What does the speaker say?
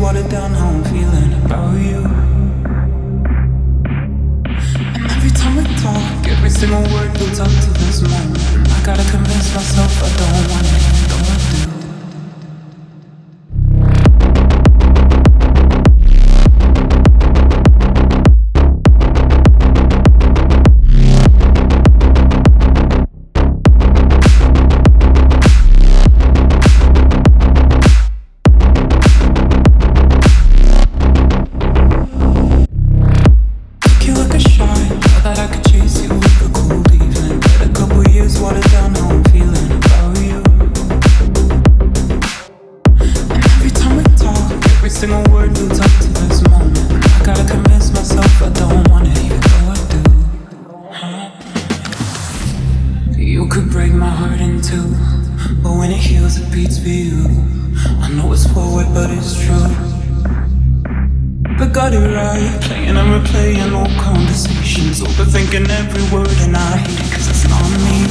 watered down how I'm feeling about you. And every time we talk, every single word builds up to this moment. I gotta convince myself I don't want it, though I do. Playing and replaying old conversations, overthinking every word, and I hate it 'cause it's not me.